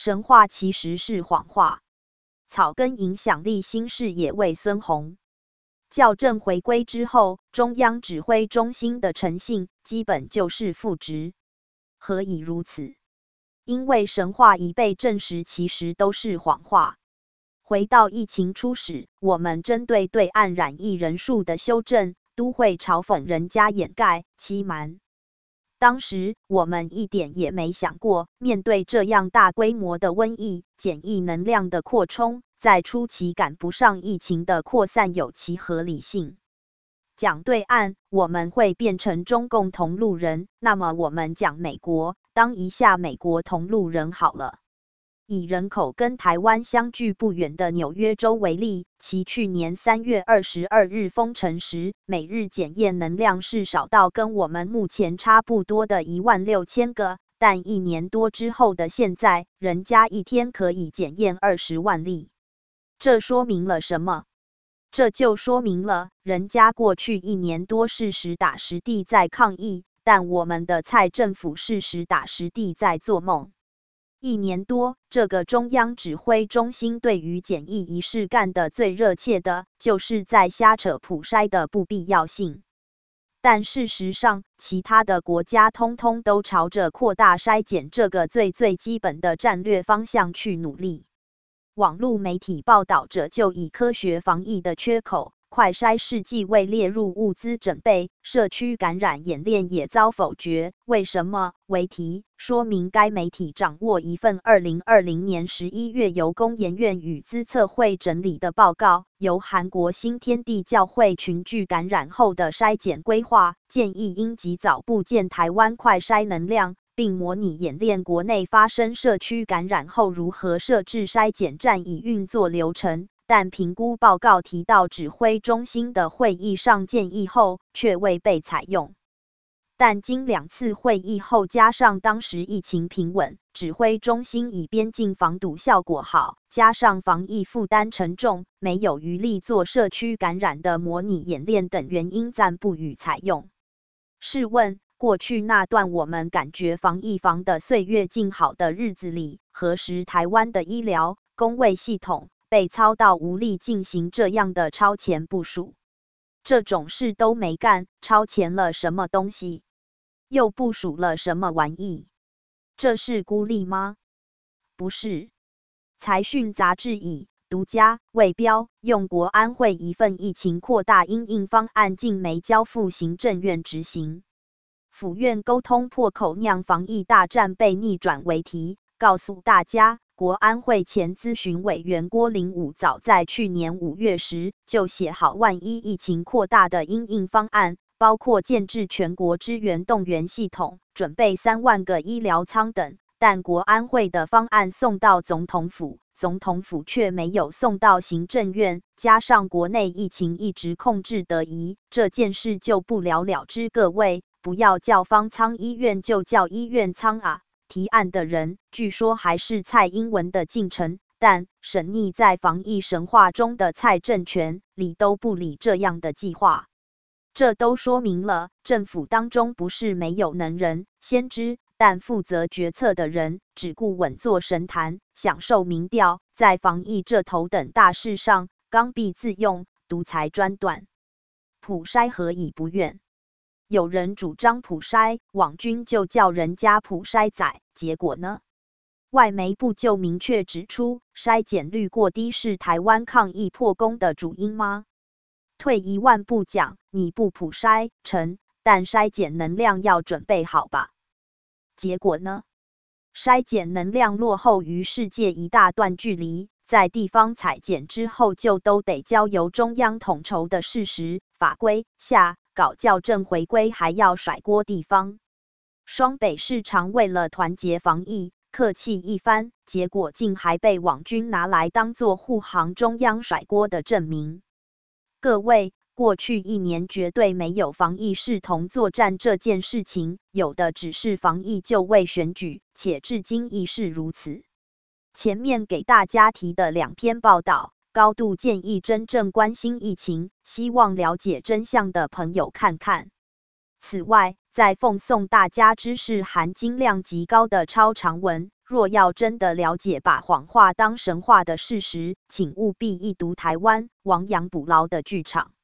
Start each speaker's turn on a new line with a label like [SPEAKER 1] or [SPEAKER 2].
[SPEAKER 1] 神话其实是谎话。草根影响力新视野为孙洪。校正回归之后，中央指挥中心的诚信基本就是负值。何以如此？因为神话已被证实其实都是谎话。回到疫情初始，我们针对对岸染疫人数的修正，都会嘲讽人家掩盖、欺瞒。当时我们一点也没想过，面对这样大规模的瘟疫，检疫能量的扩充，在初期赶不上疫情的扩散有其合理性。讲对岸，我们会变成中共同路人，那么我们讲美国，当一下美国同路人好了。以人口跟台湾相距不远的纽约州为例，其去年3月22日封城时，每日检验能量是少到跟我们目前差不多的16000个，但1年多之后的现在，人家一天可以检验20万例。这说明了什么？这就说明了，人家过去1年多是实打实地在抗疫，但我们的蔡政府是实打实地在做梦。1年多，这个中央指挥中心对于检疫一事干的最热切的，就是在瞎扯普筛的不必要性。但事实上，其他的国家通通都朝着扩大筛检这个最基本的战略方向去努力。网络媒体报道者就以科学防疫的缺口，快筛试剂未列入物资准备，社区感染演练也遭否决，为什么？为题，说明该媒体掌握一份2020年11月由工研院与资策会整理的报告，由韩国新天地教会群聚感染后的筛检规划，建议应及早布建台湾快筛能量，并模拟演练国内发生社区感染后如何设置筛检站以运作流程。但评估报告提到指挥中心的会议上建议后，却未被采用。但经2次会议后，加上当时疫情平稳，指挥中心以边境防堵效果好，加上防疫负担沉重，没有余力做社区感染的模拟演练等原因，暂不予采用。试问，过去那段我们感觉防疫防的岁月静好的日子里，何时台湾的医疗、公卫系统被操到无力进行这样的超前部署？这种事都没干，超前了什么东西？又部署了什么玩意？这是孤立吗？不是。财讯杂志以独家未标用国安会一份疫情扩大因应方案竟没交付行政院执行，府院沟通破口酿防疫大战被逆转为题，告诉大家，国安会前咨询委员郭林武早在去年5月时就写好万一疫情扩大的因应方案，包括建制全国支援动员系统，准备3万个医疗舱等，但国安会的方案送到总统府，总统府却没有送到行政院，加上国内疫情一直控制得宜，这件事就不了了之。各位，不要叫方舱医院就叫医院舱啊！提案的人据说还是蔡英文的近臣，但沈溺在防疫神话中的蔡政权理都不理这样的计划。这都说明了，政府当中不是没有能人、先知，但负责决策的人只顾稳坐神坛，享受民调，在防疫这头等大事上刚愎自用，独裁专断。普筛何以不愿？有人主张普筛，网军就叫人家普筛仔，结果呢？外媒部就明确指出，筛检率过低是台湾抗疫破功的主因吗？退一万步讲，你不普筛成，但筛检能量要准备好吧？结果呢？筛检能量落后于世界一大段距离，在地方采检之后就都得交由中央统筹的事实，法规下搞校正回归还要甩锅地方。双北市长为了团结防疫，客气一番，结果竟还被网军拿来当作护航中央甩锅的证明。各位，过去1年绝对没有防疫视同作战这件事情，有的只是防疫就位选举，且至今亦是如此。前面给大家提的2篇报道，高度建议真正关心疫情、希望了解真相的朋友看看。此外， 在奉送大家知识含金量极高的超长文。若要真的了解把谎话当神话的事实，请务必一读台湾亡羊补牢的剧场。